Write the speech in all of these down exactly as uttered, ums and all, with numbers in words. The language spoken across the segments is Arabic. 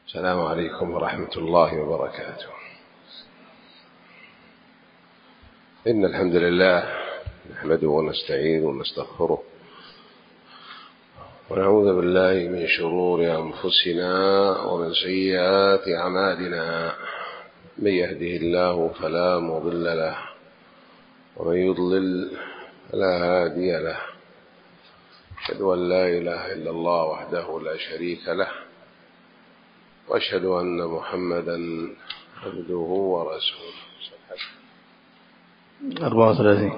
السلام عليكم ورحمة الله وبركاته. إن الحمد لله نحمده ونستعينه ونستغفره ونعوذ بالله من شرور أنفسنا ومن سيئات أعمالنا. من يهده الله فلا مضل له ومن يضلل فلا هادي له. أشهد أن لا إله إلا الله وحده لا شريك له وأشهد أن محمدا عبده ورسوله. أربعة وثلاثين.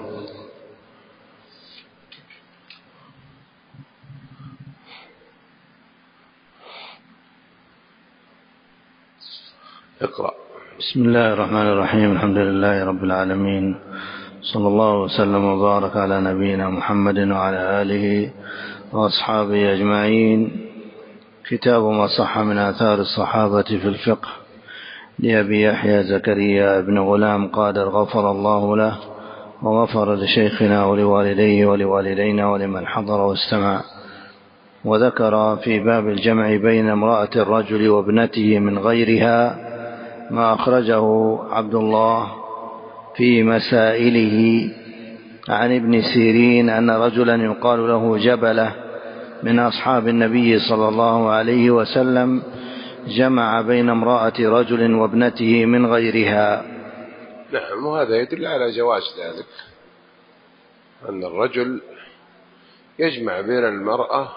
اقرأ. بسم الله الرحمن الرحيم. الحمد لله رب العالمين، صلى الله وسلم وبارك على نبينا محمد وعلى آله وأصحابه أجمعين. كتاب ما صح من آثار الصحابة في الفقه لأبي يحيى زكريا بن غلام قادر غفر الله له وغفر لشيخنا ولوالديه ولوالدينا ولمن حضر واستمع. وذكر في باب الجمع بين امرأة الرجل وابنته من غيرها ما أخرجه عبد الله في مسائله عن ابن سيرين أن رجلا يقال له جبلة من أصحاب النبي صلى الله عليه وسلم جمع بين امرأة رجل وابنته من غيرها. نعم، وهذا يدل على جواز ذلك، أن الرجل يجمع بين المرأة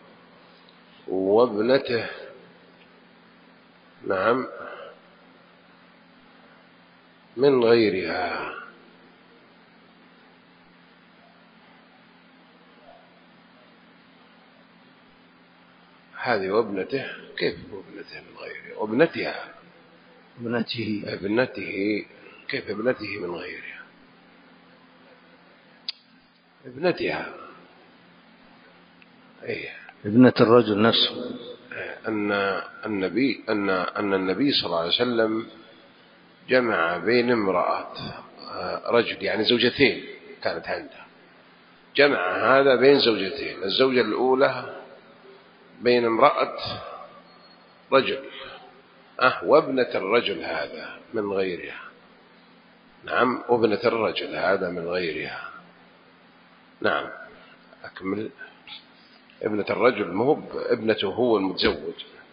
وابنته نعم من غيرها. هذه وابنته، كيف وابنته من غيرها؟ وابنتها ابنته ابنته كيف ابنته من غيرها؟ ابنتها أي ابنة الرجل نفسه. أن النبي أن أن النبي صلى الله عليه وسلم جمع بين امرأة رجل، يعني زوجتين كانت عنده، جمع هذا بين زوجتين. الزوجة الأولى بين امرأة رجل أه وابنة الرجل هذا من غيرها. نعم، وابنة الرجل هذا من غيرها. نعم، أكمل. ابنة الرجل مو ابنته هو المتزوج.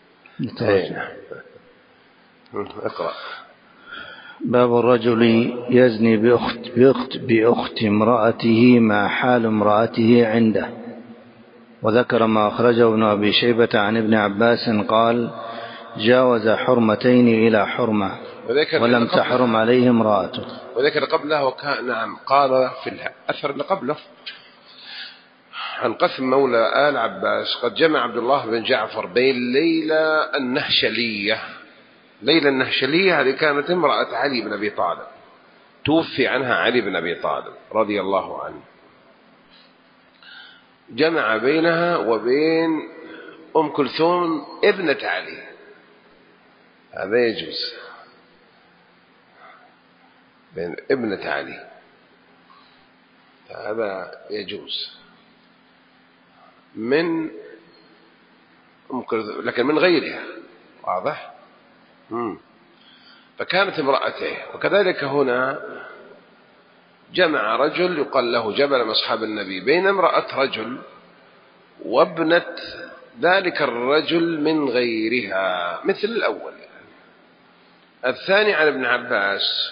اقرأ. باب الرجل يزني بأخت, بأخت, بأخت امرأته ما حال امرأته عنده. وذكر ما أخرجه ابن أبي شيبة عن ابن عباس قال: جاوز حرمتين إلى حرمة ولم تحرم عليه امرأته. وذكر قبله وكان نعم قال في الأثر اللي قبله عن قسم مولى آل عباس: قد جمع عبد الله بن جعفر بين ليلى النهشلية. ليلى النهشلية هذه كانت امرأة علي بن أبي طالب، توفي عنها علي بن أبي طالب رضي الله عنه. جمع بينها وبين أم كلثوم ابنة علي، هذا يجوز، بين ابنة علي هذا يجوز من أم كلثوم، لكن من غيرها. واضح؟ مم. فكانت امرأته. وكذلك هنا جمع رجل يقال له جبل من أصحاب النبي بين امرأة رجل وابنة ذلك الرجل من غيرها مثل الأول. الثاني عن ابن عباس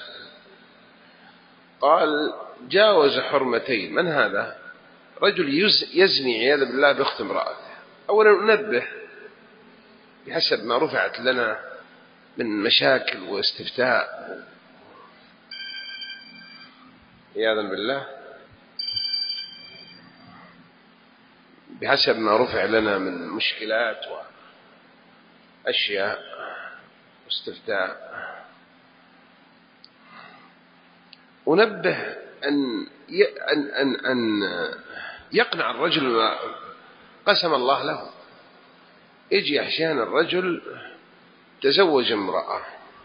قال: جاوز حرمتين. من هذا؟ رجل يزني عياذ بالله بأخت امرأته. أولا ننبه بحسب ما رفعت لنا من مشاكل واستفتاء عياذا بالله، بحسب ما رفع لنا من مشكلات وأشياء واستفتاء، ونبه أن أن أن أن يقنع الرجل ما قسم الله له. يجي أحيانا الرجل تزوج امرأة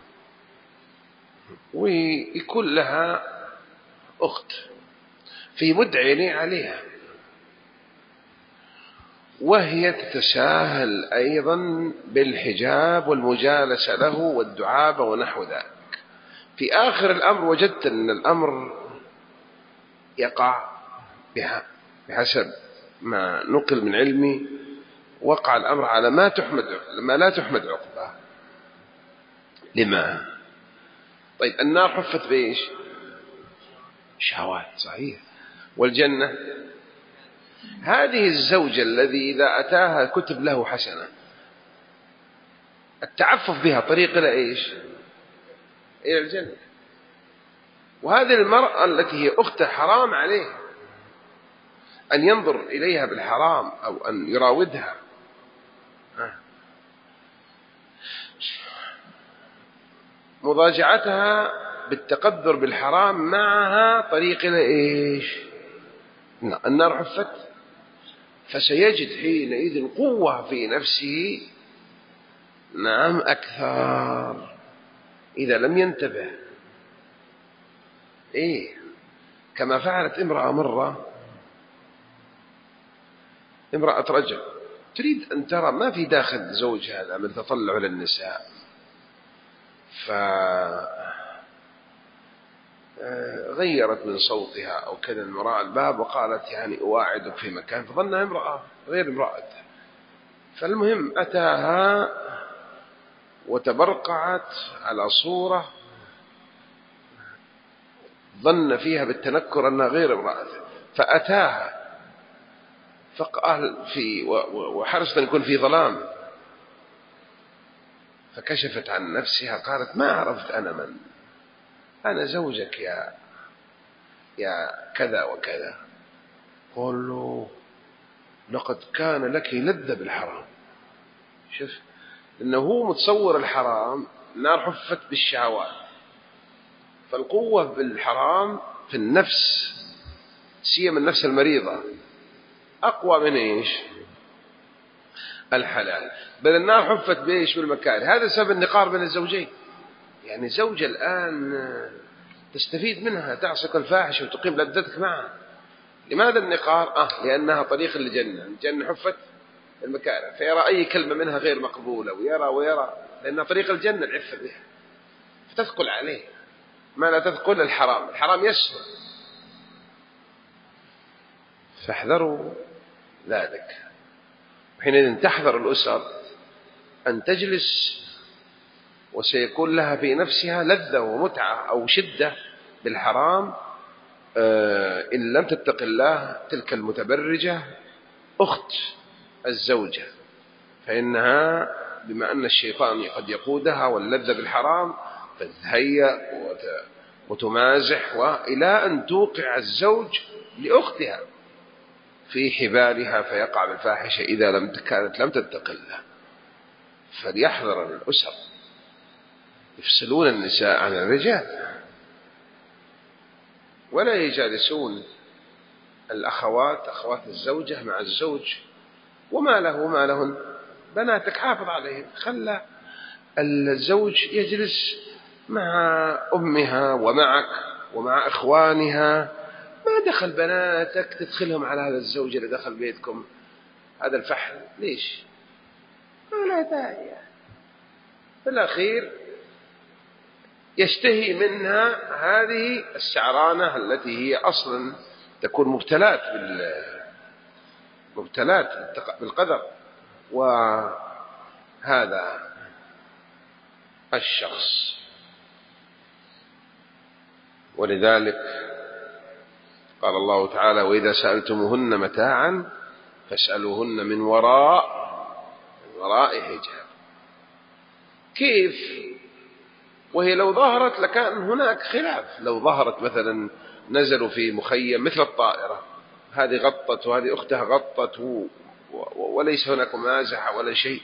ويكون لها أخت في مدعي عليها، وهي تتساهل أيضا بالحجاب والمجالسة له والدعابة ونحو ذلك. في آخر الأمر وجدت أن الأمر يقع بها بحسب ما نقل من علمي، وقع الأمر على ما تحمد ما لا تحمد عقبه. لما؟ طيب النار حفت بإيش؟ شهوات، صحيح. والجنة هذه الزوجة الذي إذا أتاها كتب له حسنة، التعفف بها طريق إلى إيش؟ إلى الجنة. وهذه المرأة التي هي أخته حرام عليه أن ينظر إليها بالحرام أو أن يراودها. مضاجعتها بالتقدر بالحرام معها طريق إلى إيش؟ النار حفت، فسيجد حينئذ قوة في نفسه، نعم، أكثر إذا لم ينتبه. إيه، كما فعلت امرأة مرة، امرأة رجل تريد أن ترى ما في داخل زوجها هذا من تطلع للنساء، فغيرت من صوتها أو كذا من وراء الباب وقالت يعني أواعدك في مكان، فظنها امرأة غير امرأة. فالمهم أتاها وتبرقعت على صورة ظن فيها بالتنكر أنها غير امرأة، فأتاها فقال في وحرصت أن يكون في ظلام، فكشفت عن نفسها قالت ما عرفت أنا من، أنا زوجك يا يا كذا وكذا. قال له لقد كان لك لذة بالحرام. شوف، إنه هو متصور الحرام، النار حفت بالشهوات، فالقوة بالحرام في النفس، سيما النفس المريضة، أقوى من إيش؟ الحلال. بل النار حفت بإيش؟ بالمكاره. هذا سبب النقار بين الزوجين. يعني زوجة الآن تستفيد منها، تعصق الفاحش وتقيم لذتك معها. لماذا النقار؟ آه لأنها طريق للجنة. الجنة حفت المكاره، فيرى أي كلمة منها غير مقبولة ويرى ويرى، لأنها طريق الجنة العفة بها، فتثقل عليه ما لا تثقل الحرام. الحرام يسهل، فاحذروا ذلك. وحينئذ تحذر الأسر أن تجلس وسيكون لها في نفسها لذة ومتعة أو شدة بالحرام إن لم تتق الله تلك المتبرجة أخت الزوجة، فإنها بما أن الشيطان قد يقودها واللذة بالحرام فتهيأ وتمازح وإلى أن توقع الزوج لأختها في حبالها فيقع بالفاحشة إذا لم كانت لم تتق الله. فليحذر الأسر يفصلون النساء عن الرجال، ولا يجالسون الأخوات أخوات الزوجة مع الزوج، وما له ما لهن بناتك حافظ عليهم، خلى الزوج يجلس مع أمها ومعك ومع إخوانها، ما دخل بناتك تدخلهم على هذا الزوج اللي دخل بيتكم هذا الفحل، ليش؟ ما لا داعي. في الأخير يشتهي منها هذه السعرانة التي هي أصلا تكون مبتلات بال مبتلات بالقدر. وهذا الشخص، ولذلك قال الله تعالى وإذا سألتموهن متاعا فاسألوهن من وراء من وراء حجاب. كيف؟ وهي لو ظهرت لكان هناك خلاف. لو ظهرت مثلا نزلوا في مخيم مثل الطائرة، هذه غطت وهذه أختها غطت وليس هناك مازحة ولا شيء،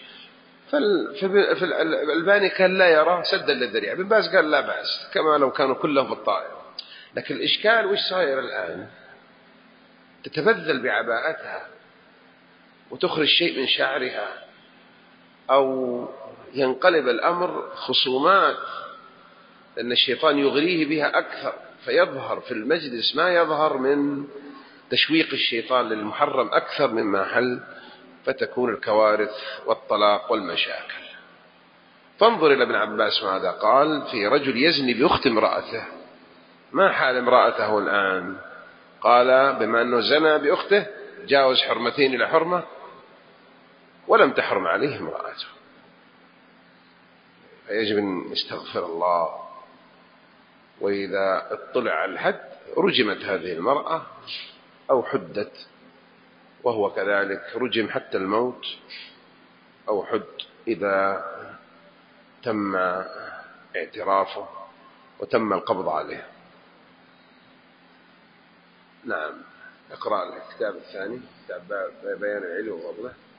فالباني كان لا يرى سدا للذريعة. ابن باز قال لا بأس كما لو كانوا كلهم في الطائرة. لكن الإشكال وش صاير الآن؟ تتبذل بعباءتها وتخرج شيء من شعرها، أو ينقلب الأمر خصومات، لأن الشيطان يغريه بها أكثر، فيظهر في المجلس ما يظهر من تشويق الشيطان للمحرم أكثر مما حل فتكون الكوارث والطلاق والمشاكل. فانظر إلى ابن عباس ماذا قال في رجل يزني بأخت امرأته. ما حال امرأته الآن؟ قال بما أنه زنى بأخته جاوز حرمتين إلى حرمة ولم تحرم عليه امرأته، فيجب أن يستغفر الله. وإذا اطلع على الحد رجمت هذه المرأة أو حدت، وهو كذلك رجم حتى الموت أو حد إذا تم اعترافه وتم القبض عليه. نعم. اقرأ الكتاب الثاني، كتاب بيان العلم وفضله.